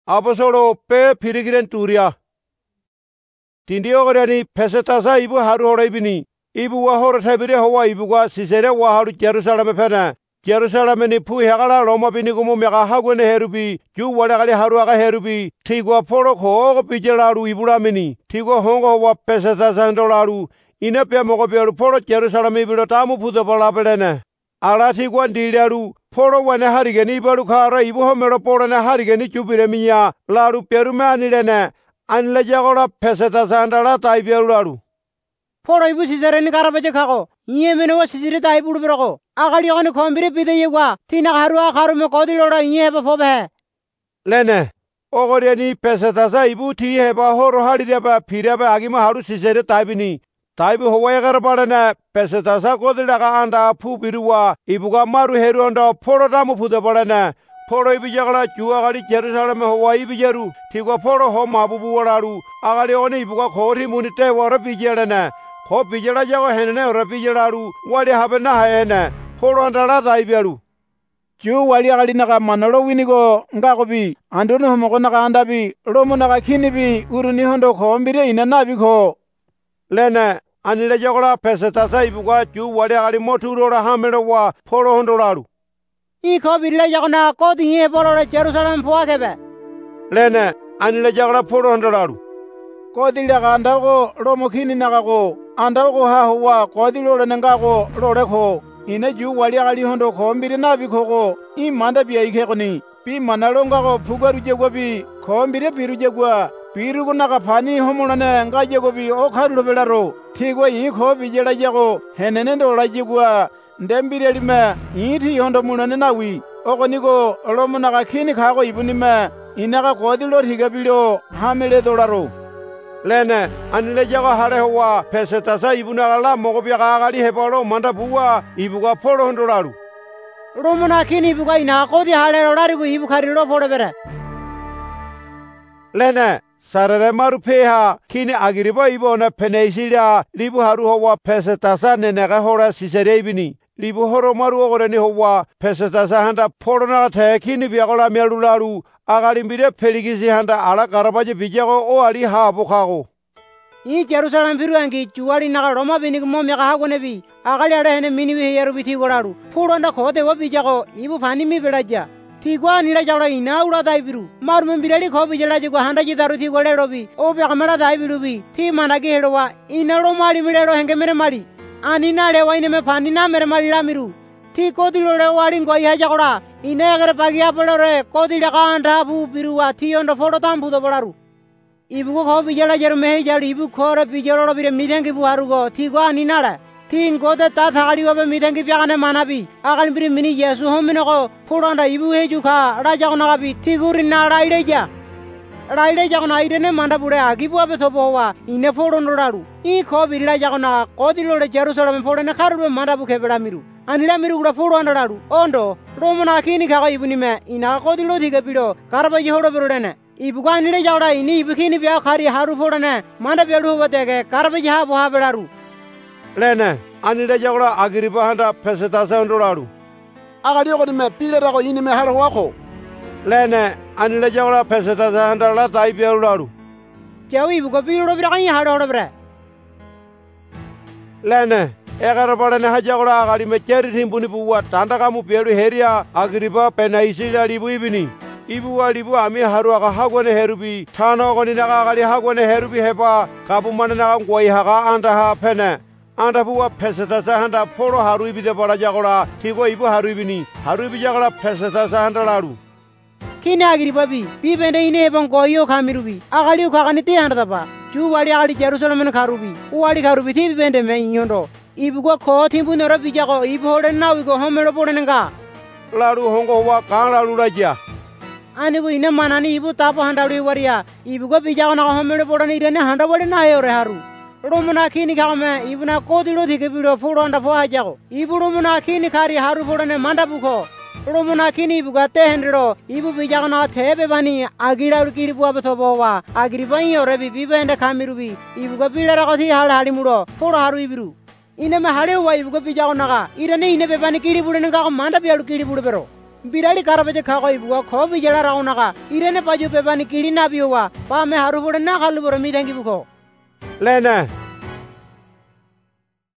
Apostolo pe pirigiren turia. Tindio gorani Fesatasa ibu haru hora ibini. Ibu wa hora tabire hawa ibu wa Sisere wa haru Jerusalem pena. Jerusalem ni pu hagala Roma bini gumu mega hagwene herubi. Ju wala gali haru aga herubi. Tigwa poro ho pijelaru ibura mini. Tigwa hongo wa Fesatasa ndolaru. Ina pe mogo peru poro Jerusalem ibiro tamu puto pola pelene. Ala tigwa ndilaru. Poro wane harigeni ibaru kara ibu homero poro na harigeni chupire minya. Laru peru me anilene. Anle jagora Fesatasa ndala tai peru laru. Poro ibu Sisere ni karabaje kako. Iye mene wa Sisere tai buru berako. Akali yoni kombire pide yegwa. Tina harua karume kodi lora iye heba fobe. Lene. Ogoriani Fesatasa ibu ti heba horo harideba pireba agima haru Sisere tai bini. Taibu hawa garbalana Fesatasa kodi laga anda pu biruwa. Ibuga maru heru anda poro tamu pude balana. Poro ibu jagala juwa gali Jerusalem hawa ibu jeru. Tigwa poro ho mabubu walaru. Agali oni ibuga kori munite wara bijelana. Ho bijela jago henene ora bijelaru. Wali habena haena. Poro andala taiberu. Ju wali agali naga manolo winigo ngagobi. Andono homogo naga andabi. Romo naga kinibi. Uruni hondo kombire inanabi ko. Lene. Anile jagala Fesatasa ibuga ju wali agali moturora hamero wa poro hondo laru. I ko birila jagona kodi iye poro Jerusalem poa kebe. Lene. Anile jagala poro hondo laru. Kodi laga andago romo kini naga ko. Andago ha huwa kodi lore nengago lore ko. Ine ju wali agali hondo kombire nabi ko. I manda biya ike koni. Pi manalonga ko fugaru jegwa bi. Kombire piru jegwa. Piru ko naga pani homolane nga jegwa bi o karulo belaro. Tigwa i ko bijela jago. Henene ndola jegwa. Ndembire lime. Iti hondo mulane nawi. Oko niko romo naga kini kako ibunime. Inaga kodi lo tigabilo hamele dolaro. Lene, anile jaga hare hawa Fesatasa ibuna gala mogobia agali hebalo manda buwa ibuga poro hondo laru. Romo na kini ibuga ina kodi hale lorari ko ibu karilo poro bere. Lene, sarere maru peha kini agiriba ibona Peneisilia libu haru hawa Fesatasa nenega hora Sisere ibini. Libu horo maru ogoreni hawa Fesatasa handa poro naga te kini biagola mialu laru. Agalimbire peligisi handa ala garabaje bijago o ali haabo kago. I Jerusalem firu angi juwali naga Roma binig mo mega hagone bi. Agali ada hene mini bi heru biti goraru. Puro nda kote wa bijago ibu pani mi belaja. Tigwa nila jawla ina ura dai biru. Maru mbirali ko bijala jigo handa jidaru ti gole robi. O bi kamera dai biru bi. Ti managi herowa ina Roma ali milero henge mere mari. Ani na lewa ine me pani na mere mari la miru. Ti kodi lore wali ngoi ha jagora. Ine agar pagia pelore kodi daga anda bu biruwa ti ondo foto tambu do bolaru. Ibu ko bijala jeru mehe jali ibu kore bijalo bire midengi bu harugo ti gwa ni nala. Ti ngode ta thagari obe midengi piagane manabi. Agal bire mini Yesu homino ko pulonda ibu he juka raja ko nagabi ti guri na raileja. Raileja ko na irene manda bure agibu abe sobowa ine foto ndoraru. I ko bijala jagona kodi lore Jerusalem foto ne karu manda bu kebela miru. Anila miru gura puro andararu. Ondo, Romo na kini kaga ibuni me. Ina kodi lo thiga pido. Karaba jihoro birudene. Ibu ka anile jawda ini ibu kini biya khari haru fodane. Manda bedu hobotege. Karaba jiha boha belaru. Lene, anile jawda agiriba handa Fesatasa ondolaru. Agadi ko me pile ra ko ini me haro wako. Lene, anile jawda Fesatasa handa la tai peru laru. Jawi ibu ko pilo bira kani haro horo bira. Lene. Egar balane hajagora agari mecheri timbuni buwa tanda kamu peru heria agriba Peneisilia libu ibini. Ibu wa libu ami haru aga hagwane herubi. Tano goni naga agari hagwane herubi heba. Kabu mana naga ngwai haga anda ha pene. Anda buwa Fesatasa handa poro haru ibide bala jagora. Tigo ibu haru ibini. Haru ibi jagora Fesatasa handa laru. Kini agriba bi. Bi bende ine hebang goyo kamirubi. Agari ukagani ti handa tapa. Ju wali agari Jerusalem karubi. Uwali karubi ti bende me nyondo. Ibu ko ko timbu nora bijago ibu hore nawi ko homelo pore nenga. Laru hongo wa kang laru raja. Ani ko ine manani ibu tapo handalu waria. Ibu ko bijago na homelo pore ni rene handa pore na yore haru. Romo na kini kame ibu na kodi lo thike bido puro handa po hajago. Ibu romo na kini kari haru pore ne manda buko. Romo na kini ibu ka te hendro. Ibu bijago na thebe bani agira urkiri buwa besobo wa. Agiri bani yore bi biba ende kamirubi. Ibu ko bilera ko thi hal hali muro. Puro haru ibiru. Ine me hare wa ibu ko bijago naga. Irene ine bebani kiri bule nenga ko manda bialu kiri bule bero. birali karabaje khago ibuwa kho bijala raunaka irene paju pebani kili na biwa pa me haru bore na khalu bore mi thangi bukho lena